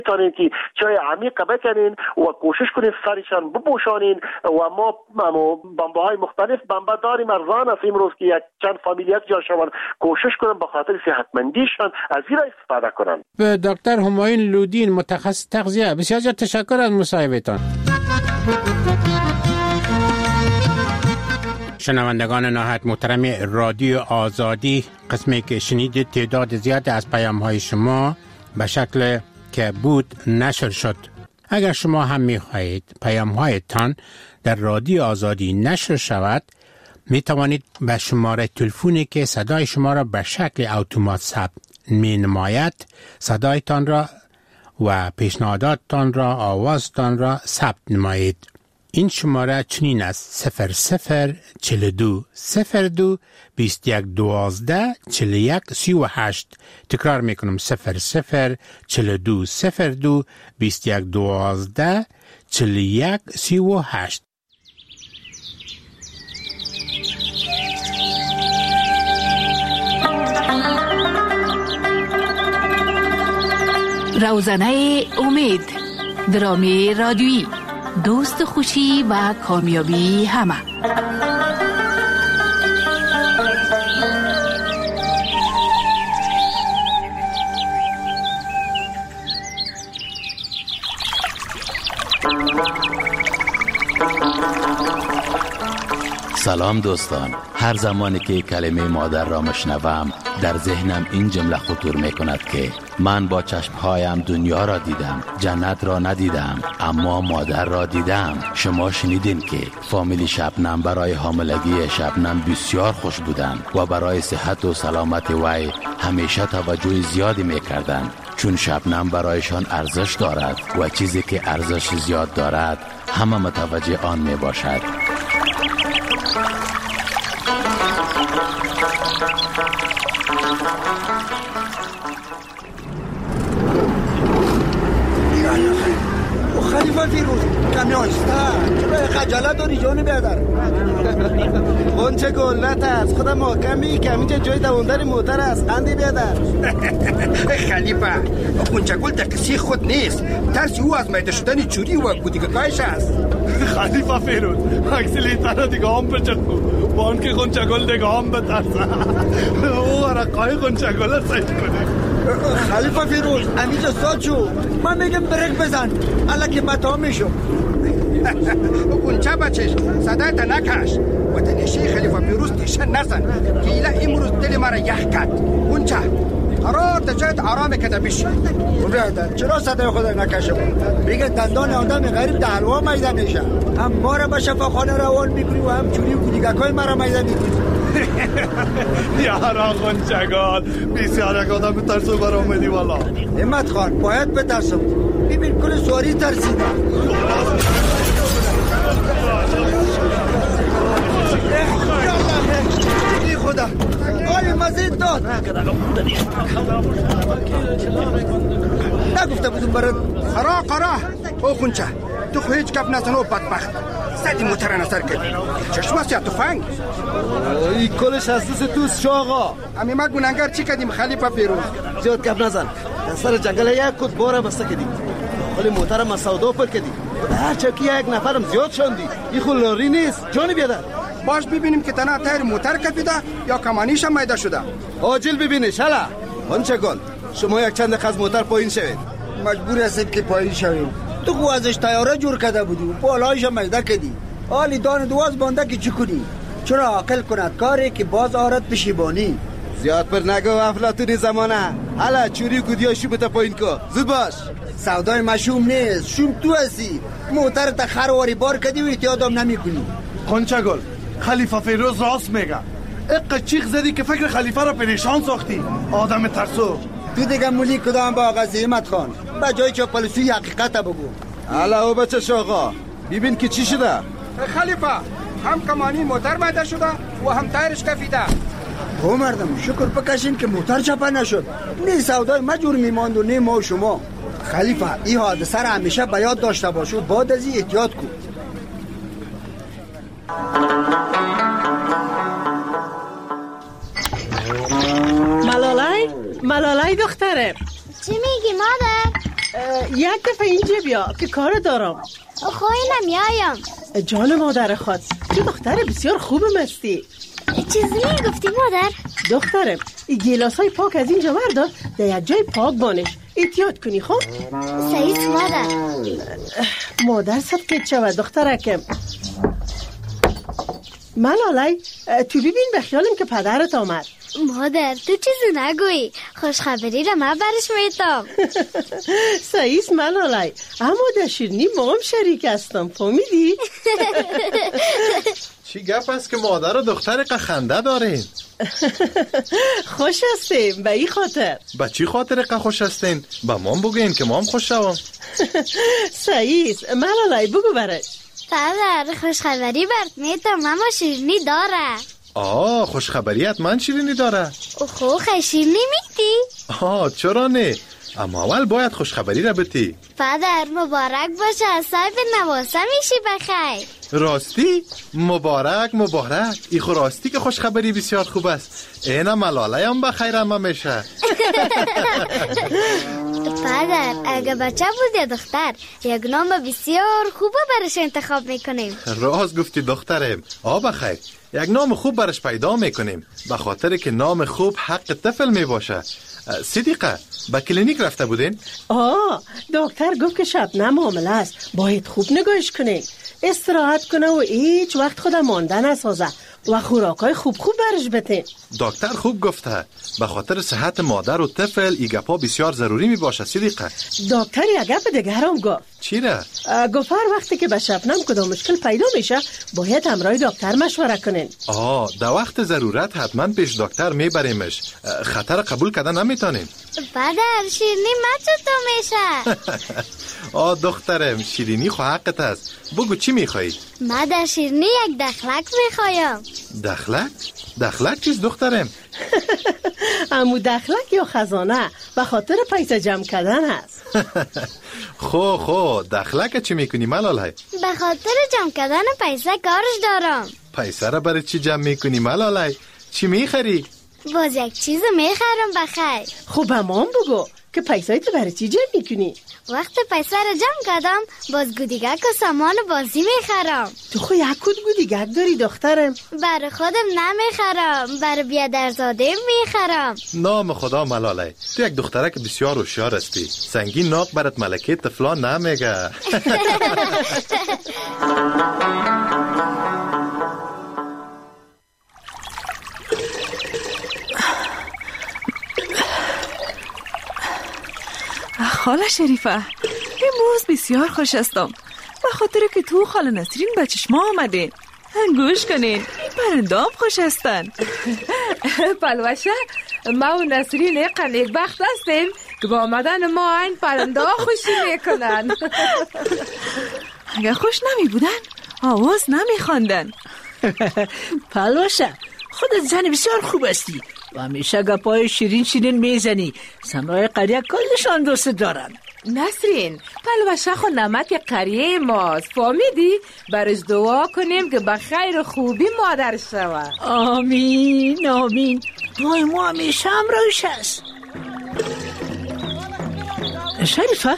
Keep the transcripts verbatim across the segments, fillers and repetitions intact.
تانین که چای عمیق بکنین و کوشش کنین سرشان بپوشانین و ما بمبه های مختلف بمبه داریم ارزان است امروز که یک چند فامیلیت جا شوند کوشش کنن به خاطر صحتمندیشان از این استفاده کنن. به دکتر همایون لودین متخصص تغذیه بسیار تشکر از مصاحبهتان. شنوندگان نهایت محترم رادیو آزادی، قسمی که شنیدید تعداد زیاد از پیام‌های شما به شکل که بود نشر شد. اگر شما هم می‌خواهید پیام‌هایتان در رادیو آزادی نشر شود، می توانید به شماره تلفنی که صدای شما را به شکل اتومات ثبت می نماید صدایتان را و پیشنهاداتتان را آوازتان را ثبت نمایید. این شماره چنین است: صفر صفر چل دو صفر دو بیست یک دوازده چل یک سی و هشت. تکرار میکنم: صفر صفر چل دو صفر دو بیست یک دوازده چل یک سی و هشت. روزنه امید، درامی رادیویی، دوست خوشی و کامیابی همه. سلام دوستان، هر زمانی که کلمه مادر را مشنوم در ذهنم این جمله خطور می کند که من با چشمهایم دنیا را دیدم، جنت را ندیدم اما مادر را دیدم. شما شنیدین که فامیلی شبنم برای حاملگی شبنم بسیار خوش بودند و برای صحت و سلامت وی همیشه توجه زیادی می کردند، چون شبنم برایشان ارزش دارد و چیزی که ارزش زیاد دارد همه متوجه آن می باشد. خلیفه فیروز کمی آیسته چرا خجالت داری جان بیادر؟ خونچه گل نترس، خودم محکمی که همینجا جای دووندر موتر است. خندی بیادر. خلیفه خونچه گل در قصی خود نیست، ترس او از میده شدن چوری و گودیگاهش است. خلیفه فیروز اکسلی تنها دیگه هم بچکو بان که خونچه گل دیگه هم بترسه او ورقای خونچه گل سید کنه. خلیفه فیروز امیجا ساد شو، من میگم برک بزن حالا که متا میشو. اونچه بچش صدایت نکش و تنشی خلیفه فیروز تیشه نزن که ایله امروز دل مرا یخ کرد. اونچه قرار تا جایت آرام کده بشی. بیادر چرا صدای خود نکشه بود؟ میگه دندان آدم غریب در حلوا میده میشه، هم ما را به شفاخانه روان میکنی و هم چوری و کودیگکای مرا میده میکنی. یارا خونچگال بسیار یک آدم ترسو بر آمدی والا. همت خان باید بترسم، ببین کل سواری ترسیده. ای خدا آی مزید داد نگفته بودم برد. قرا قرا او خونچه تو خو هیچ گپ نزن و بدبخت سدی موتر نظر کردی چشم است یا تفنگ؟ ای کلش اساس توست شو آقا. امی ما گونه‌گر چی کردیم خلیفه فیروز؟ زیاد گپ نزن، سر جنگل یک کد باره بسته کردی، خلی موتر ما سودا پر کردی، هر چکی یک نفرم زیاد شوندی. این خو لاری نیست جانی بیادر. باش ببینیم که تنها تایر موتر کپیده یا کمانیش هم میده شده. عاجل ببینش. حالا خونچه گل شما یک چند از موتر پایین شوید. مجبور هستیم که پایین شویم. تو خو ازش تیاره جور کرده بودی و بالایش هم میده کردی، حالی دان دواز بانده که چی کنی؟ چرا عاقل کند کاری که باز آرد پشیبانی. زیاد پر نگو افلاطونی زمانه. حالا چوری کودیا شومت پایین کو زود باش. سودای مشوم نیست، شوم تو هستی. موتر تا خرواری بار کردی و احتیاطم نمیکنی. خونچه گل خلیفه فیروز راست میگه. اق چیخ زدی که فکر خلیفه را پریشان ساختی آدم ترسو. تو دیگه مولی کدام با آقا زیمت خان با جای چاپلوسی حقیقت بگو. حالا او بچه شاقا ببین که چی شده. خلیفه هم کمانی موتر میده شده و هم تایرش کفیده. او مردم شکر بکشین که موتر چپه نشد. نی سودای مجور میماند و نی ما و شما. خلیفه این حادثه را همیشه به یاد داشته باش و بعد از این احتیاط کن. ملالای ملالای دختره چی میگی مادر؟ یک دفعه اینجا بیا که کار دارم. خواهی نمیایم. جان مادر خود، تو دختر بسیار خوبم هستی. چیزی میگفتی مادر؟ دخترم این گیلاس های پاک از اینجا بردار در یک جای پاک بانش احتیاط کنی. خب سعید مادر. مادر صدقت شود دخترکم. ملالی تو ببین بخیالم که پدرت آمد. مادر تو چیزی نگویی، خوشخبری را من برش میتام. سعیس ملالی، اما در شیرینی ما هم شریک هستم، فهمیدی؟ چی گپ است که مادر و دختر قخنده دارین؟ خوش هستیم به این خاطر. به چی خاطر که خوش هستین؟ به ما هم بگین که ما هم خوش شوم. سعیس ملالی بگو برش. پدر خوشخبری برد میتام، اما شیرینی داره. آه خوشخبری حتما شیرینی داره. خو خیلی شیرینی میدی؟ آه چرا نه؟ اما اول باید خوشخبری را بتی. پدر مبارک باشه، از صاحب نواسه میشی بخیر. راستی؟ مبارک مبارک. ای خو راستی که خوشخبری بسیار خوب است. اینا ملاله هم بخیر هم میشه. پدر اگه بچه بود یا دختر یک نام بسیار خوب برش انتخاب میکنیم. راست گفتی دخترم. آه بخیر، یک نام خوب برش پیدا میکنیم، به خاطر که نام خوب حق طفل میباشه. صدیقه به کلینیک رفته بودین؟ آه دکتر گفت که شبنم حامله است، باید خوب نگاهش کنین، استراحت کنه و هیچ وقت خودم مانده نسازه و خوراکای خوب خوب برش بده. دکتر خوب گفته، به خاطر صحت مادر و طفل این گپا بسیار ضروری می باشه. صدیقه دکتر یک گپ دیگه هم گفت. چی را؟ گفت هر وقتی که به شبنم کدام مشکل پیدا میشه باید همراه دکتر مشوره کنین. آه در وقت ضرورت حتما پیش دکتر میبریمش، خطر قبول کردن نمیتونین. پدر شیرینی مچه تو میشه. آه دخترم شیرینی خو حقت است، بگو چی میخوایی؟ من در شیرینی یک دخلک میخوایم. دخلک؟ دخلک چیز دخترم؟ امو دخلک یا خزانه به خاطر پیسه جمع کردن هست. خو خو دخلک چی میکنی ملاله؟ به خاطر جمع کردن پیسه کارش دارم. پیسه را برای چی جمع میکنی ملاله؟ چی میخری؟ باز یک چیز میخرم بخیر. خب ما هم بگو که پیسه تو برای چی جمع میکنی؟ وقت پیسه را جمع کردم باز گودیگک و سامان بازی میخرم. تو خو یک کود گودیگک داری دخترم؟ برای خودم نمیخرم، برای بیادرزاده میخرم. نام خدا ملاله، تو یک دخترک بسیار هوشیار هستی، سنگین ناق برات ملکه طفلان نمیگه. خاله شریفه امروز بسیار خوش هستم به خاطر که تو خاله نسرین به چشما آمدین. گوش کنین پرنده هم خوش هستن. پلوشه ما و نسرین ایقا نیکبخت هستیم که با آمدن ما این پرنده ها خوشی میکنن. اگر خوش نمی بودن آواز نمی خواندن. پلوشه خودت زن بسیار خوب هستی و همیشه گپای شیرین شیرین میزنی، سمرای قریه کلشان دوست دارن. نسرین پلوشه خود نمک قریه ماست، فهمیدی؟ برش دعا کنیم که بخیر و خوبی مادر شود. آمین آمین، دعای ما همیشه همراهش هست. شریفه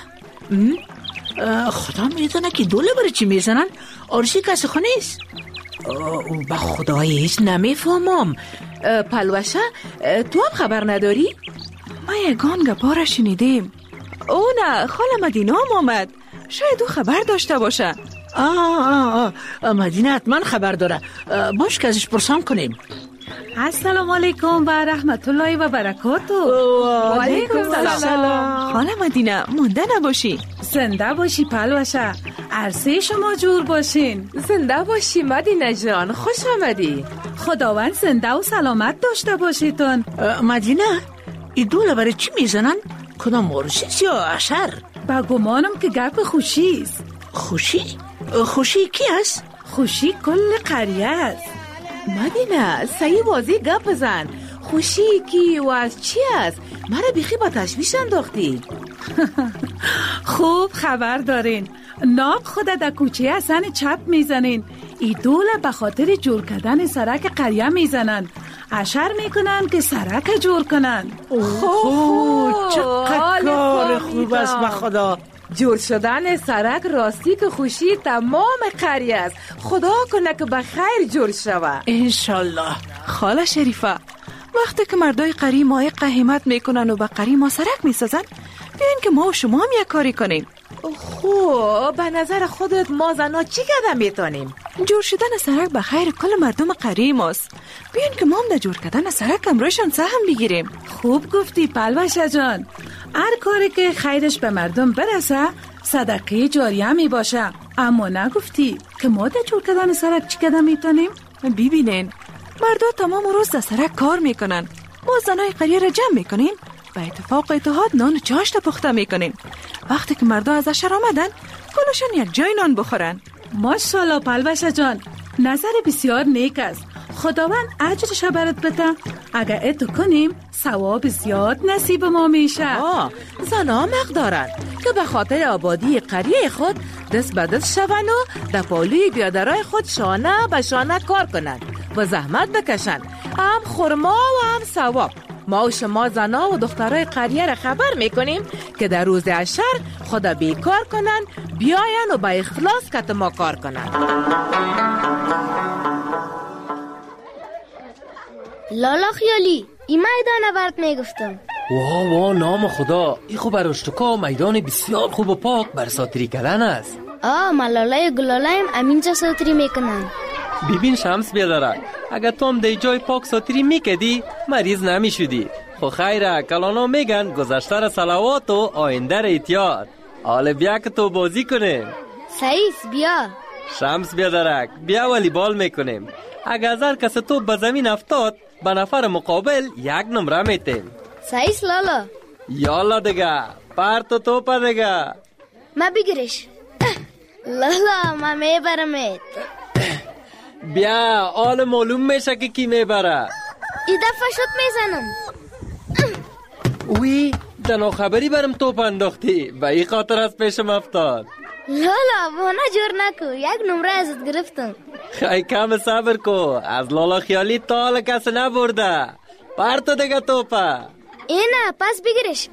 خدا میدونه که دوله برای چی میزنن؟ آرسی کسی خونه ایست؟ او با خدای هیچ نمیفهمم. پلوشه تو هم خبر نداری؟ ما یگان گپا را شنیدیم. او نه خاله مدینه هم آمد، شاید او خبر داشته باشه. آه آه آه مدینه حتما خبر داره، باش که ازش پرسان کنیم. السلام علیکم و رحمت الله و برکاته. و علیکم السلام. خاله مدینه مونده نباشی. زنده باشی پلوشه، عرصه شما جور باشین. زنده باشی مدینه جان، خوش آمدی. خداوند زنده و سلامت داشته باشیتون. مدینه این دوله برای چی میزنن؟ کدام مورسیس یا اشر؟ با گمانم که گپ خوشیست. خوشی؟ خوشی کی است؟ خوشی کل قریه است. مدینه صحیح بازی گپ زن، خوشی کی و از چی است؟ مرا بیخی با تشویش انداختی. خوب خبر دارین، ناق خود در کوچه اصلا چپ میزنین. ای دوله به خاطر جور کردن سرک قریه میزنن. اشر میکنن که سرک جور کنن. اوه چقدر کار خوب است به خدا. جور شدن سرک راستی که خوشی تمام قریه است. خدا کنه که بخیر جور شوه انشالله. خاله شریفه، وقتی که مردای قری ما قهیمت میکنن و به قری ما سرک میسازن، بیاین که ما و شما هم یک کاری کنیم. خوب، به نظر خودت ما زنا چی کردن میتونیم؟ جور شدن سرک به خیر کل مردم قری ماست. بیاین که ما هم در جور کردن سرک امروشان سهم بگیریم. خوب گفتی پلوشه جان. هر کاری که خیرش به مردم برسه صدقه جاریه می باشه. اما نگفتی که ما در جور کردن سرک چی کردن میتونیم؟ ببینین، مردا تمام روز در سرک کار میکنن. ما زنای قریه را جمع میکنیم، به اتفاق و اتحاد نان و چاشت پخته میکنیم. وقتی که مردا از اشر آمدن کلشان یک جای نان بخورن. ماشاءالله پلوشه جان، نظر بسیار نیک است. خداوند اجرش برات بده. اگر اتو کنیم ثواب زیاد نصیب ما میشه. آه، زنا مقدارن که به خاطر آبادی قریه خود دست به دست شون و در پالوی بیادرای خود شانه به شانه کار کنن و زحمت بکشن، هم خرما و هم ثواب. ما و شما زنا و دخترای قریه را خبر میکنیم که در روز اشر خدا بیکار کنن، بیاین و با اخلاص کت ما کار کنن. لالا خیالی، این میدان برات میگفتم. واه واه نام خدا، این خوب براشتکا میدان بسیار خوب و پاک بر ساتری کردن است. آه، ملالای گلالایم امینجا ساتری میکنن. ببین شمس بیادرک، اگر تو هم دی جای پاک ساتری میکدی مریض نمیشدی. خو خیره، کلانا میگن گذشته را صلوات و آینده را احتیاط. حالا بیا که تو بازی کنیم. سعیس بیا. شمس بیادرک، بیا والیبال میکنیم. اگر هر کس تو به زمین افتاد به نفر مقابل یک نمره میتیم. سعیس لالا. یالا دیگه، پرت و توپا دیگه. ما بگیرش. لالا ما میبرمت. بیا، حال معلوم میشه که کی میبره. ای دفعه شد میزنم. اوی، دنو خبری برم توپ انداختی، به این خاطر از پیشم افتاد. لالا وانا جور نکو، یک نمره ازت گرفتم. خیلی کم صبر کو، از لالا خیالی تا حالا کسی نبرده. پرتو دیگه توپا. اینه پس بگیرش.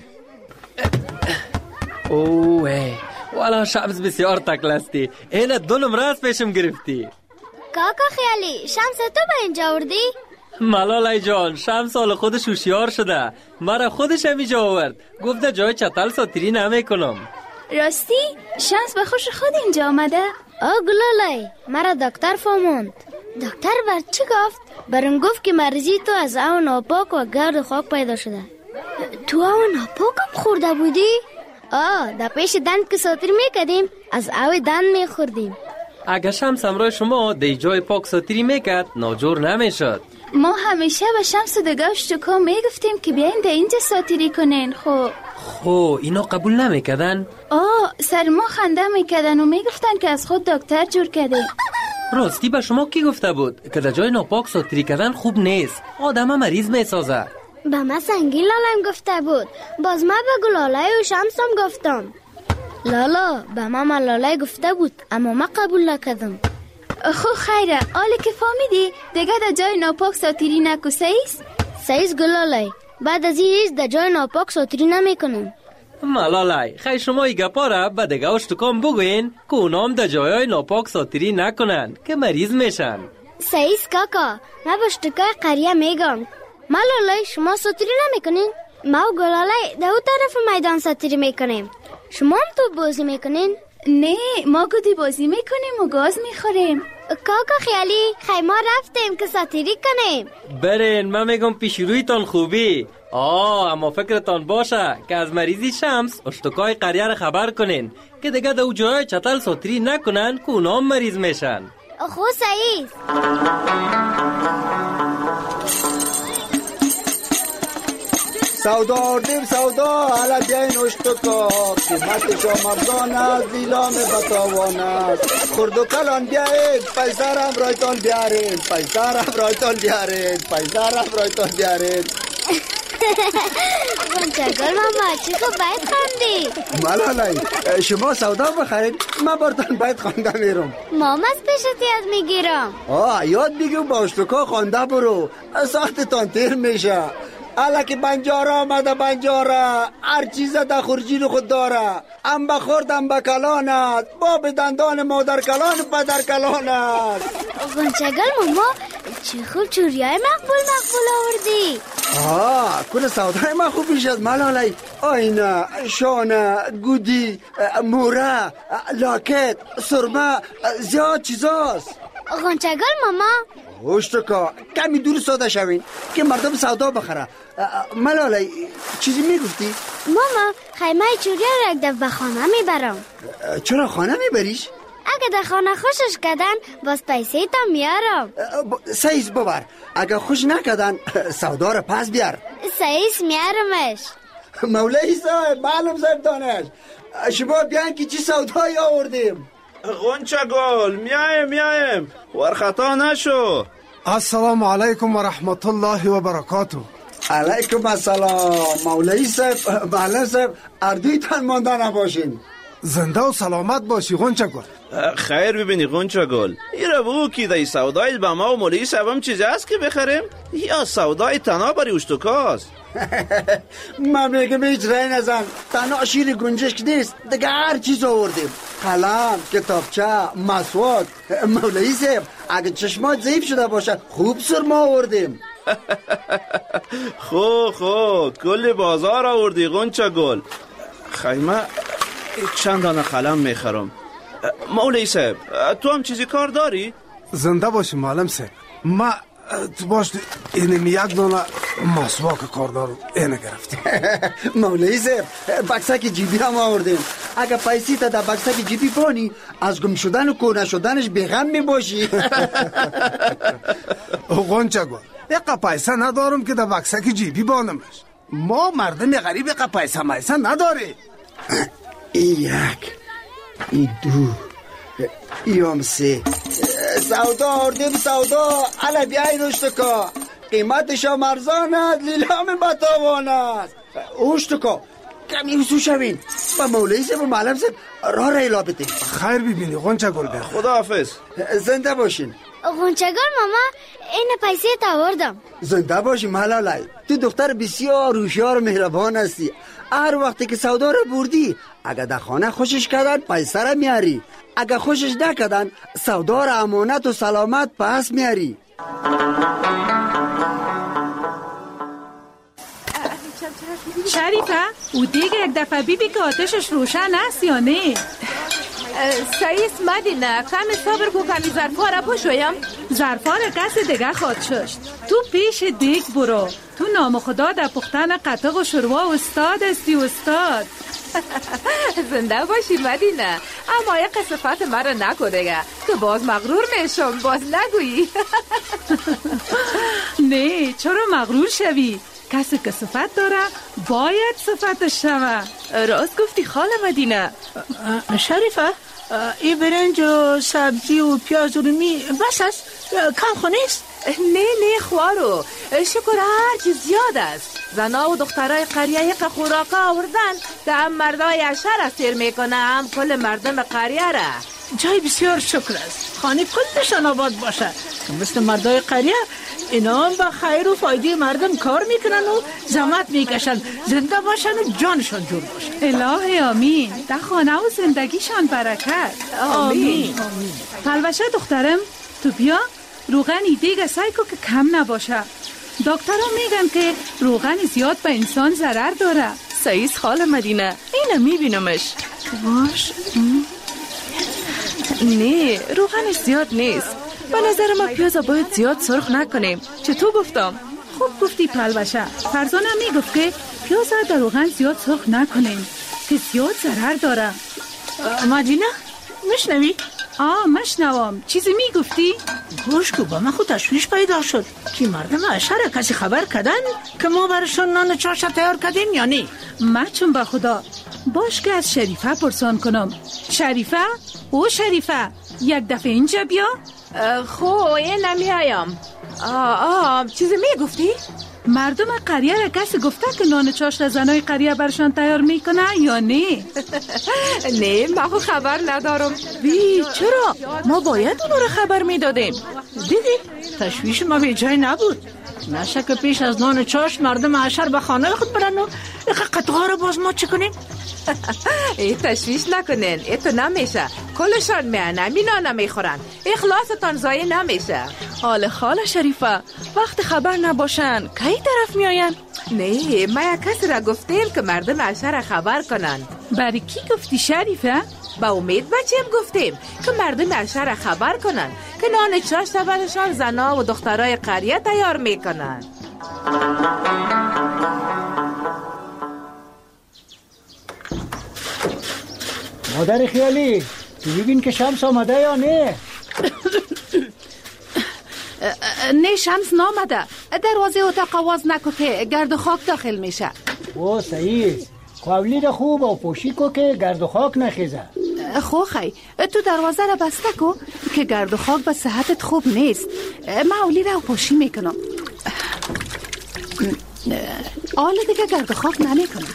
اوه، والا شمس بسیار تکلستی. اینه دو نمره از پیشم گرفتی. کاکا خیالی، شمس تو به اینجا وردی؟ ملالای جان، شمس حال خودش هوشیار شده، مرا خودش همیجا آورد. گفته جای چتل ساتری نمیکنم. راستی؟ شمس به خوش خود اینجا آمده؟ آه گلالای، مرا دکتر فهموند. دکتر بر چی گفت؟ برم گفت که مریضی تو از آب ناپاک و گرد خاک پیدا شده. تو آب ناپاک هم خورده بودی؟ آه، در پیش دند که ساتری میکردیم از آب دند میخوردیم. اگر شمس همراه شما دی جای پاک ساتری میکرد ناجور نمیشد. ما همیشه به شمس و دگاش چکا میگفتیم که بیاین ده اینجا ساتری کنین. خو خو اینا قبول نمیکردن؟ آه، سر ما خنده میکردن و میگفتن که از خود دکتر جور کرده. راستی به شما کی گفته بود که در جای ناپاک ساتری کردن خوب نیست؟ آدم مریض میسازه. به ما سنگی لالم گفته بود، باز ما به گلالای و شمس هم گفتم. لالا به ما ملالای گفته بود اما ما قبول نکردم. خو خیره، حالا که فهمیدی دیگه در جای ناپاک ساتری نکو. سعیس؟ سعیس گلالای، بعد از این در جای ناپاک ساتری نمیکنم. ملالای، خیلی شما ای گپا را به دیگه اشتکام بگوین که اونام در جای ناپاک ساتری نکنن که مریض میشن. سعیس کاکا، ما به اشتکای قریه میگم. ملالای شما ساتری نمیکنین؟ ما و گلالای در اون طرف میدان ساتری میکنیم. شما هم تو بازی میکنین؟ نه، ما گودی بازی میکنیم و گاز میخوریم. کاکا خیالی، خیلی ما رفتیم که ساتری کنیم. برین، من میگم پیش رویتان خوبی. آه، اما فکرتان باشه که از مریضی شمس اشتکای قریه را خبر کنین که دیگه در جای چتل ساتری نکنن که اونا مریض میشن. خو سعیس. سودا آردیم سودا، حالا بیاین اشتکا، قیمت شما مرزان است، دیلام بتاوان است. خرد و کلان بیایید، پیسرم رایتان بیارید، پیسرم رایتان بیارید، پیسرم رایتان بیارید. گل ماما چی خوب باید خواندی. ملالای شما سودا بخرید، من براتون باید خوانده میرم. ماما از پیشت یاد میگیرم. آه یاد بگیم با اشتکا خوانده برو، ساعتتان تیر میشه. حالا که بنجاره آمده بنجاره، هر چیز در خورجین خود داره. ام بخورد ام بکلانت، با به دندان مادر کلان پدر کلانت. گل ماما چی خوب چوریای مقبول مقبول آوردی. آه کل سودای ما خوب بیش از ملالای. آینه، شانه، گودی، موره، لاکت، سرمه، زیاد چیزاست. گل ماما اشتکا کمی دور ساده شوین که مردم سودا بخره. ملالای چیزی میگفتی؟ ماما خیمه چوری را یک دفعه به خانه میبرم. چرا خانه میبریش؟ اگه در خانه خوشش کردن باز پیسه تا میارم. سایس ببر، اگه خوش نکردن سودا را پس بیار. سایس میارمش. مولای صاحب معلوم صاحب دانش شما بیان که چی سودایی آوردیم. غنچه گل میایم میایم ورخطا نشو. السلام علیکم و رحمت الله و برکاته. علیکم السلام مولای صاحب معلم صاحب اردوی تن مانده نباشین. زنده و سلامت باشی غنچه گل. خیر ببینی غنچه گل ایره بو که دی سودای به ما و مولای صاحبم چیز هست که بخریم یا سودای تنها بری اشتکاست؟ من میگم هیچ رای نزن، تنها شیر گنجشک نیست دیگه هر چیز آوردیم. قلم، کتابچه، مسواک. مولای صاحب اگه چشمات ضعیف شده باشه خوب سرما آوردیم. خو خو کل بازار آوردی غنچه گل. خیمه چند دانه قلم میخرم. مولای صاحب تو هم چیزی کار داری؟ زنده باشی معلم صاحب. ما تو باش اینم یک دانه مسواک کار دارم اینه گرفتیم. مولای صاحب بکسک جیبی هم آوردیم. اگه پیسی تا در بکسک جیبی بانی از گم شدن و کونه شدنش بغم می باشی. غنچه گل یک پیسه ندارم که در بکسک جیبی بانمش. ما مردم غریب یک پیسه میسه نداری. ای یک ای دو ایام سه سودا آوردیم سودا. علا بیاین اشتکا قیمتش هم ارزان است لیلام بتاوان است. اشتکا کمی وسو شوین با مولای صاحب و معلم صاحب راه را ایلا بده. خیر ببینی غنچه گل بخیر. خداحافظ. زنده باشین. غنچه گل ماما این پیسه تا آوردم. زنده باشی ملالای، تو دختر بسیار هوشیار و مهربان هستی. هر وقتی که سودا را بردی اگه در خانه خوشش کردن پیسه را میاری، اگه خوشش نکردن سودا را امانت و سلامت پس میاری. شریفه او دیگه یک دفعه بیبی که آتشش روشن است یا نه؟ سعیس مدینه کمی صبر کو کمی ظرفا را پوشویم. ظرفا را کسی دیگه خواهد ششت. تو پیش دیگ برو، تو نام خدا در پختن قطق و شروع استاد استی استاد. زنده باشی مدینه، اما یک صفت مرا نکو دیگه تو باز مغرور میشم باز نگویی. نه چرا مغرور شوی؟ کسی که صفت داره باید صفتش شوه. راست گفتی خاله مدینه. شریفه این برنج و سبزی و پیاز و رومی بس است؟ کم خونیست؟ نه نه خوارو شکر هر چیز زیاد است. زنا و دخترای قریه یک خوراکا آوردن که هم مردای عشر سیر میکنه هم کل مردم قریه را. جای بسیار شکر است، خانه کلشان آباد باشه که مثل مردای قریه اینا هم با خیر و فایده مردم کار میکنن و زحمت میکشن، زنده باشن و جانشان جور باشه. الهی آمین. در خانه و زندگیشان برکت. آمین. پلوشه دخترم تو بیا روغنی دیگه سعی کن که کم نباشه. دکترها میگن که روغن زیاد به انسان ضرر داره. سعیس خاله مدینه اینو میبینمش. باش نه روغنش زیاد نیست. به نظر ما پیاز باید زیاد سرخ نکنیم. چطور گفتم؟ خوب گفتی پلوشه. فرزانه میگفت که پیاز در روغن زیاد سرخ نکنیم که زیاد ضرر داره. مدینه میشنوی؟ آه مشنوام. چیزی میگفتی؟ گوش کو با من خود تشویش پیدا شد که مردم عشر کسی خبر کردن که ما برشون نان چاشت تیار کردیم یا نه؟ من چون با خدا باش که از شریفه پرسان کنم. شریفه؟ او شریفه یک دفعه اینجا بیا. خو این نمیایم. آه آه چیزی میگفتی؟ مردم قریه را کسی گفته که نان چاشت زنای قریه برشان تیار میکنه یا نه؟ نه ما خو خبر ندارم. بی چرا؟ ما باید اونو رو خبر میدادیم. دیدی؟ تشویش ما به جای نبود. نشه که پیش از نان چاشت مردم عشر به خانه خود برن و قطعه رو باز ما چی کنیم؟ ای تشویش نکنین، ای تو نمیشه. کلشان میانه مینا نمیخورن. اخلاصتان زایی نمیشه. حال خاله شریفه وقت خبر نباشن کی طرف میاین؟ نه ما یک کسی را گفتیم که مردم عشر خبر کنن. برای کی گفتی شریفه؟ با امید بچیم گفتیم که مردم عشر خبر کنن که نان چاشت برشان زنا و دخترای قریه تیار میکنن. مادر خیالی تو ببین که شمس آمده یا نه؟ نه شمس نامده. دروازه اتاق آواز نکو که گرد و خاک داخل میشه. او صحیح. قولی ده خوب و پوشی کو که گرد و خاک نخیزه. خو خی تو دروازه را بسته کو که گرد و خاک به صحتت خوب نیست. ما اولی را پوشی میکنم. آل دیگه گرد و خاک نمیکنم.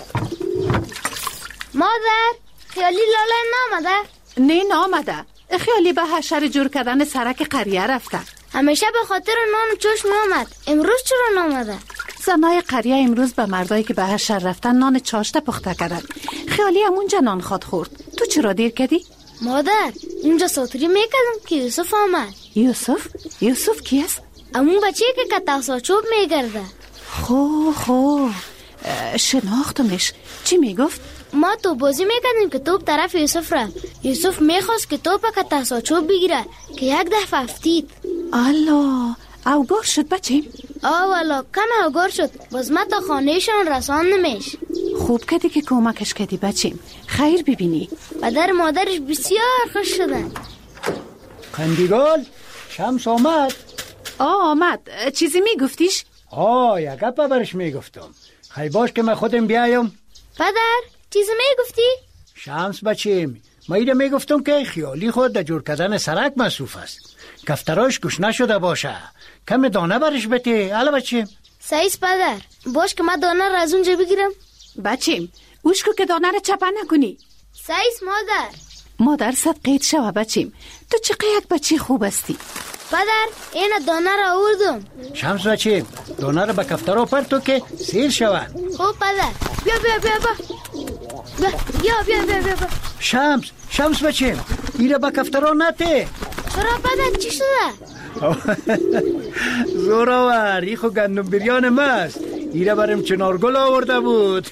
مادر خیالی لاله نامده؟ نه نامده. خیالی به حشر جور کردن سرک قریه رفته. همیشه به خاطر نان و چشم نامد. امروز چرا نامده؟ زنای قریه امروز به مردایی که به حشر رفتن نان چاشت پخته کردن. خیالی همونجا نان خواد خورد. تو چرا دیر کردی؟ مادر اونجا ساتری میکردم که یوسف آمد. یوسف؟ یوسف کی است؟ امون بچه که کتاسا چوب میگرده. خو خو شناختمش. چی میگفت؟ ما تو بازی میکردیم که توپ طرف یوسف رفت. یوسف میخواست که توپ کتاسا چوب بگیره که یک دفعه افتید. الله اوگار شد بچیم؟ آه والا کم اوگار شد. باز ما تا خانهشان رسان نمیش. خوب کردی که کمکش کردی بچیم. خیر ببینی. پدر مادرش بسیار خوش شدن. قندیگال شمس آمد؟ آه آمد. چیزی میگفتیش؟ آه یک گپ برش میگفتم. خیلی باش که من خودم بیایم. پدر چیزی میگفتی؟ شمس بچیم ما ایده میگفتم که خیالی خود در جور کردن سرک مصروف است. کفتراش گوش نشده باشه. کم دانه برش بده. الا بچیم سایس پدر باش که من دانه را از اونجا بگیرم. بچیم اوشکو که دانه را چپه نکنی. سایس مادر مادر صدقیت شوه بچیم. تو چقدر یک بچی خوب استی. پدر این دانه را آوردم. شمس بچیم دانه را به کفترا پرتو که سیر شوند. خوب پدر بیا بیا بیا بیا بیا بیا بیا بیا بیا. شمس شمس بچیم ایره به کفترا نته. چرا پدر چی شده؟ زوراور ای خو گندم بریان ماست. ایره برم چنارگل آورده بود.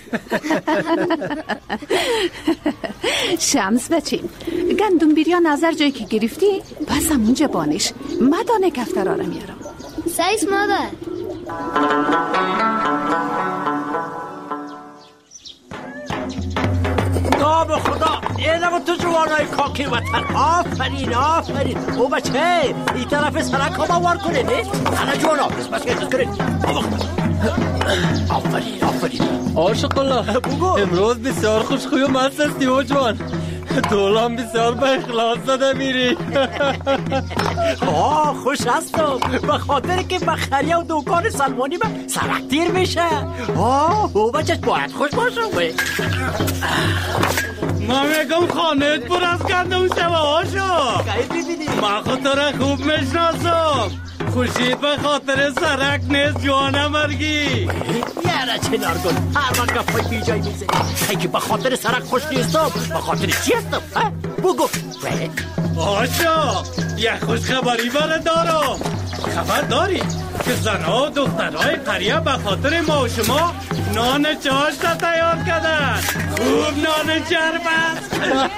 شمس بچیم گندم بریان نظر جایی که گرفتی بس همونجا بانش. مدانه کفترا را میارم. سایس مادر نام خدا اینم تو جوانای کاکی وطن. آفرین آفرین. او بچه این طرف سرک ها باور کنه نه؟ انا جوانا بس بس که کنید. آفرین آفرین. عاشق الله امروز بسیار خوشخوی و مست هستی او جوان. دولان بسیار به اخلاص زده میری. آه خوش هستم به خاطر که بخریه و دوکان سلمانی من سرک دیر میشه. آه او بچه باید خوش باشم. ما میگم خانهت پر از گندم شوه هاشو. من خاطر خوب میشناسم. خوشید به خاطر سرک نیست جوانه مرگی. یاره چنار گل هر وقت گفای بی جای میزنی. اینکه به خاطر سرک خوش نیستم به خاطر چی هستم؟ بگو آشا یک خوش خبری برای دارم. خبر داری که زنها و دخترهای قریه به خاطر ما و شما نان چاشت تیار کردن. خوب نان چرب است.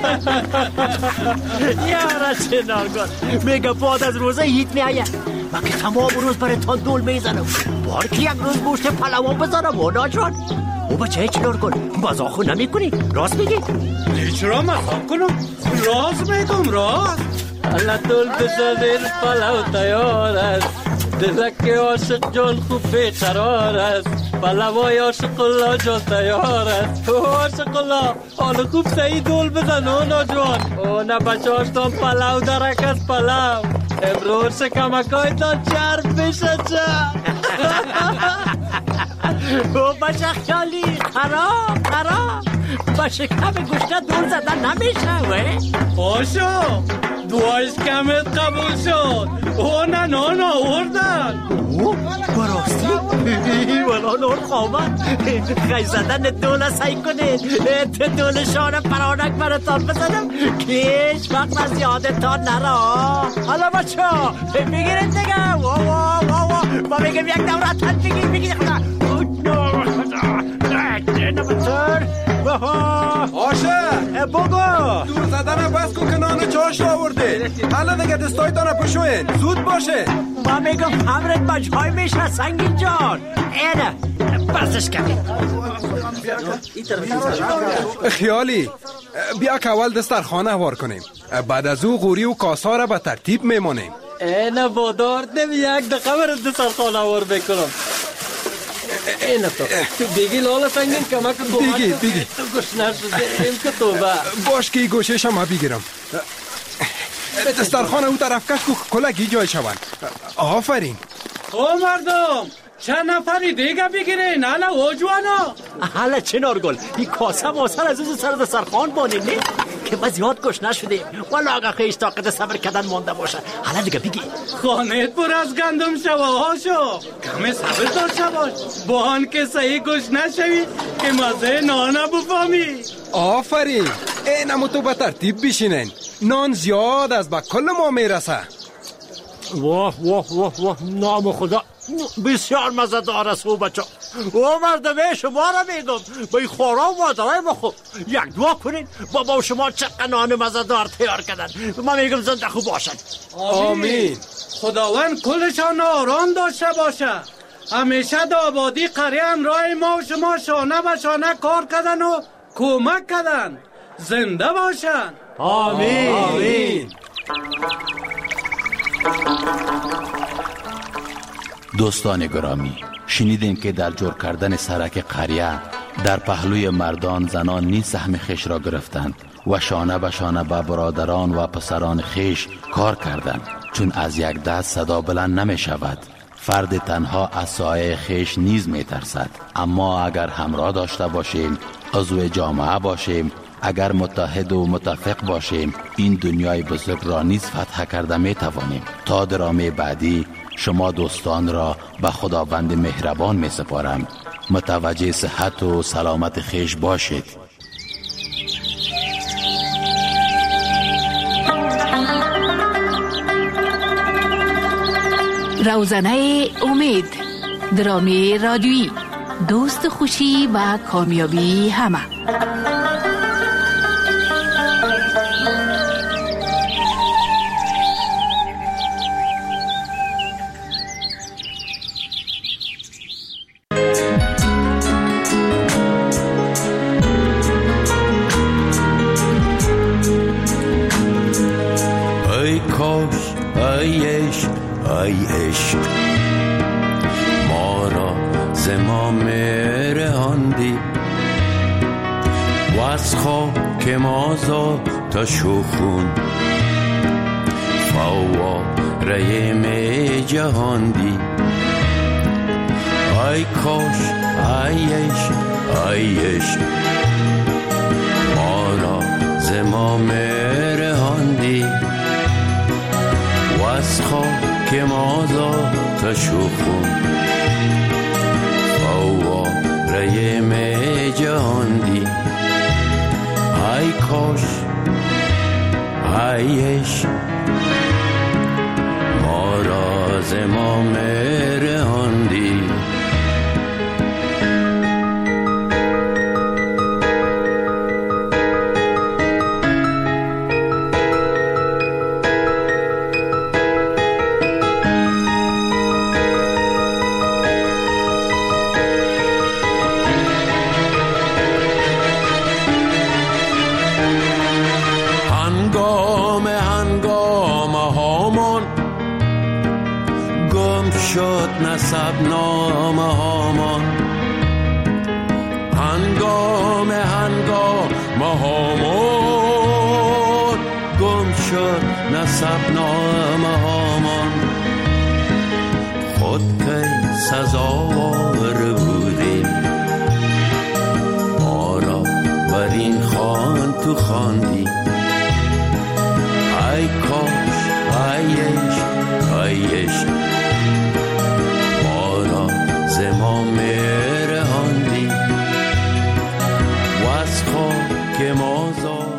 یاره چنار گل میگه بعد از روزه هیت میایه. من که تمام روز برای تا دول میزنم. بار که یک روز گوشت پلوان بزنم و ناجان. او بچه چنار گل مزاخو نمی کنی؟ راست میگی؟ چرا مزاخ کنم؟ راست میگم راست. الله دول بزنیر پلو تیار است. دلک عاشق جان خوب بیقرار است. پلوای عاشق الله جان تیار است. او عاشق الله حال خوب سعی دول بزن او ناجوان. او نه بچاشتان پلو درک از پلو. امروز شکمکای تا چرب بشه چه. او بچه خیالی خراب خراب با شکم گوشت دور زدن نمیشه وی آشا دوایش کمت قبول شد او نه نان آوردن او براستی ولا نور خوامد خیلی زدن دوله سعی کنه دول شانه پرانک براتان بزنم که هیچ وقت از یادتان نرا حالا بچه بگیرید دیگه وا وا وا وا با بگیم یک دورت هم بگیر بگیر خدا آشه بگو دور زدن بس کن که نان چاش آورده حالا دیگه دستای دانه پشوین زود باشه با میگم همرت بجهای میشه سنگین جان اینه بسش کنی خیالی بیا که اول دسترخوانه وار کنیم بعد از او غوری و کاسا را به ترتیب میمانیم اینه بادار نمی یک دقیقه برد دسترخوانه وار بکنم اینه تو تو بگی لالا سنگین کمک تو بگی بگی تو گشنه شده این که تو با باش که ای گوشش هم بگیرم دسترخوانه او طرف کش کلگی جای شوند آفرین او مردم چند نفری دیگه بگیرین حالا او جوانا حالا چنار گل این کاسه واسه از از سر دسترخوان بانیم نه که ما زیاد گشنه شدیم والا آقا خیش طاقت صبر کردن مونده باشه حالا دیگه بگی خانهت پر از گندم شوه هاشو کم صبر داشته باش با آن که صحیح گشنه شوی که مزه نانه بفهمی آفرین اینمو تو به ترتیب بشینین نان زیاد از با کل ما میرسه واه واه واه واه نام خدا بسیار مزه دار است او بچه او مردمه شما را میگم بای خورا و مادرای ما خوب یک دعا کنین بابا شما چقدر نان مزه دار تیار کردن ما میگم زنده خوب باشن آمین خداوند کلشان آرام داشته باشه همیشه دا آبادی قریه همراه ما و شما شانه به شانه کار کردن و کمک کردن زنده باشن آمین آمین دوستان گرامی شنیدیم که در جور کردن سرک قریه در پهلوی مردان زنان نیز سهم خیش را گرفتند و شانه به شانه به برادران و پسران خیش کار کردند چون از یک دست صدا بلند نمی شود فرد تنها از سایه خیش نیز می ترسد اما اگر همراه داشته باشیم عضو جامعه باشیم اگر متحد و متفق باشیم این دنیای بزرگ را نیز فتح کرده می توانیم تا درامه بعدی شما دوستان را به خداوند مهربان می سپارم متوجه صحت و سلامت خیش باشید روزنه امید درامی رادیویی دوست خوشی و کامیابی همه ای کاش ای عشق ای عشق ما را ز ما مرهاندی و از خاک ما ذاتش و خون فواره می جهاندی ای کاش ای عشق ای عشق ما را ز ما مرهاندی و از خاک ما ذاتش و خون فواره می جهاندی ای کاش ای عشق ما را ز ما مرهاندی نسب نامه هامان هنگام هنگام هامان گم شد نسب نامه هامان خود که سزاوار بودی تو خواندی ای کاش ای عشق ای عشق ما را ز ما میرهاندی و از خاک ما